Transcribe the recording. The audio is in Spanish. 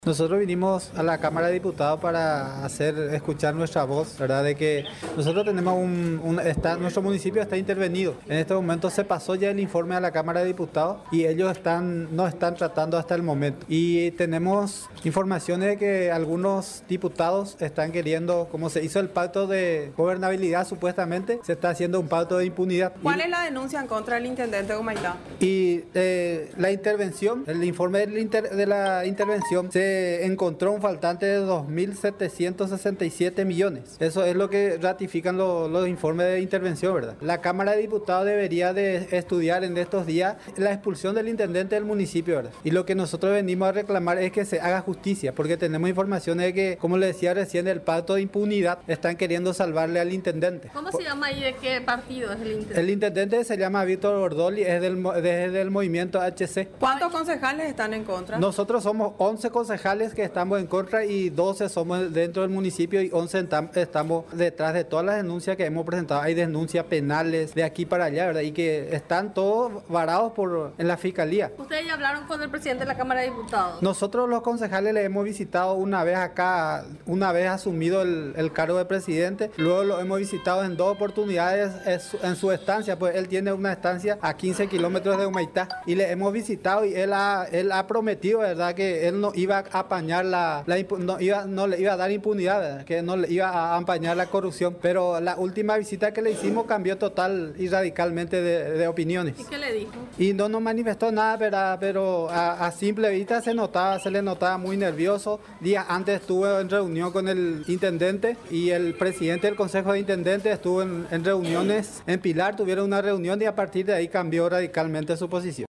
Nosotros vinimos a la Cámara de Diputados para escuchar nuestra voz, ¿verdad? De que nosotros tenemos nuestro municipio está intervenido. En este momento se pasó ya el informe a la Cámara de Diputados y ellos no están tratando hasta el momento. Y tenemos informaciones de que algunos diputados están queriendo, como se hizo el pacto de gobernabilidad supuestamente, se está haciendo un pacto de impunidad. ¿Cuál es la denuncia en contra del intendente de Humaitá? Y la intervención, el informe de la intervención, se encontró un faltante de 2.767 millones. Eso es lo que ratifican los informes de intervención, ¿verdad? La Cámara de Diputados debería de estudiar en estos días la expulsión del intendente del municipio, ¿verdad? Y lo que nosotros venimos a reclamar es que se haga justicia, porque tenemos informaciones de que, como le decía recién, el pacto de impunidad están queriendo salvarle al intendente. ¿Cómo se llama y de qué partido es el intendente? El intendente se llama Víctor Ordoli, es del movimiento HC. ¿Cuántos concejales están en contra? Nosotros somos 11 concejales que estamos en contra y 12 somos dentro del municipio y 11 estamos detrás de todas las denuncias que hemos presentado. Hay denuncias penales de aquí para allá, ¿verdad? Y que están todos varados en la fiscalía. ¿Ustedes ya hablaron con el presidente de la Cámara de Diputados? Nosotros los concejales le hemos visitado una vez acá, una vez asumido el cargo de presidente, luego lo hemos visitado en 2 oportunidades en su estancia, pues él tiene una estancia a 15 kilómetros de Humaitá y le hemos visitado y él ha prometido, ¿verdad?, que él no iba a apañar no le iba a dar impunidad, ¿verdad?, que no le iba a apañar la corrupción, pero la última visita que le hicimos cambió total y radicalmente de opiniones. ¿Y qué le dijo? Y no nos manifestó nada, ¿verdad?, pero a simple vista se le notaba muy nervioso. Días antes estuvo en reunión con el intendente y el presidente del Consejo de Intendentes estuvo en reuniones en Pilar, tuvieron una reunión y a partir de ahí cambió radicalmente su posición.